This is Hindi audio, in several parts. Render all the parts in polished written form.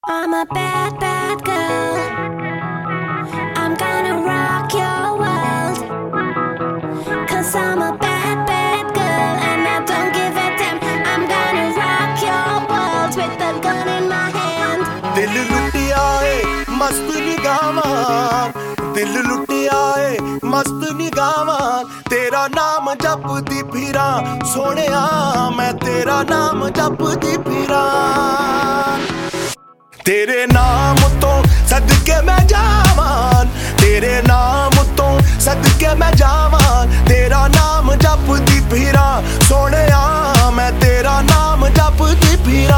I'm a bad, bad girl. I'm gonna rock your world. 'Cause I'm a bad, bad girl and I don't give a damn. I'm gonna rock your world with a gun in my hand. दिल लुटिया है मस्त निगावां, दिल लुटिया है मस्त निगावां, तेरा नाम जपदी फिरा सोहणिया, मैं तेरा नाम जपदी फिरा। तेरे नाम तो सदके मैं जावां, तेरे नाम तो सदके मैं जावां, तेरा नाम जपदी फिरा सोहणिया, मैं तेरा नाम जपदी फिरा।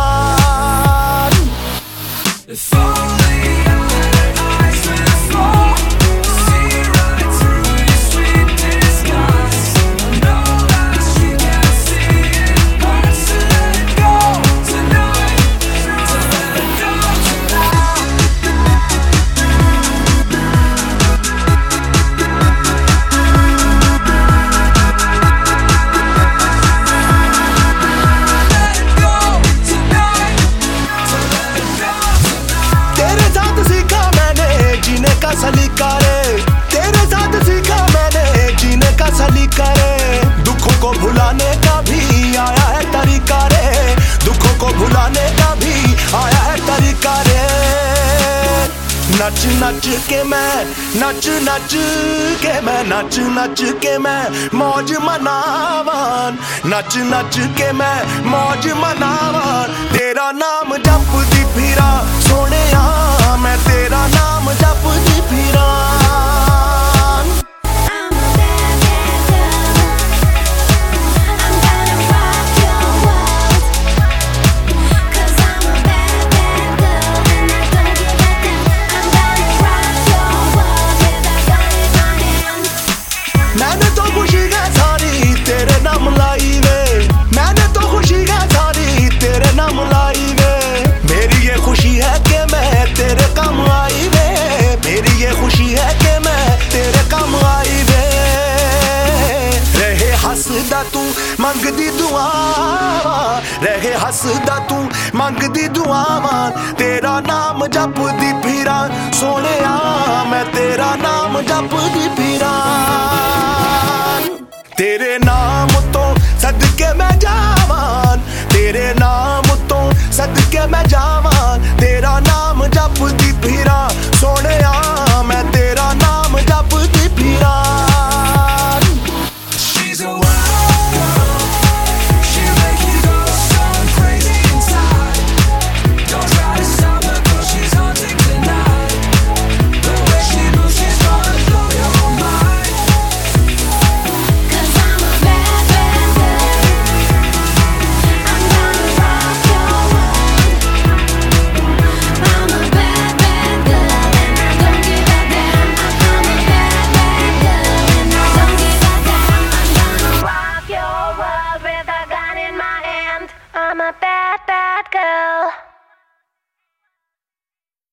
सलीका रे, तेरे साथ सीखा मैंने जीने का सलीका रे, दुखों को भुलाने का भी आया है तरीका रे, दुखों को भुलाने का भी आया है तरीका रे। नच नच के मैं, नच नच के मैं, नच नच के मैं मौज मनावान, नच नच के मैं मौज मनावान, तेरा नाम जपदी फिरा सोहणिया, मैं तेरा नाम जपदी फिरा। मैंने तो खुशी है सारी तेरे नाम लाई वे, मैंने तो खुशी है सारी तेरे नाम लाई वे, मेरी ये खुशी है कि मैं तेरे काम आई वे, मेरी ये खुशी है कि मैं तेरे काम आई वे। रहे हसदा तू मंगदी दुआवां, रहे हसदा तू मंगदी दुआवां, तेरा नाम जपदी फिरा सोहणिया, मैं तेरा नाम जपदी फिरा। तेरे नाम तो सदके मैं जावां, तेरे नाम तो सदके मैं जावां,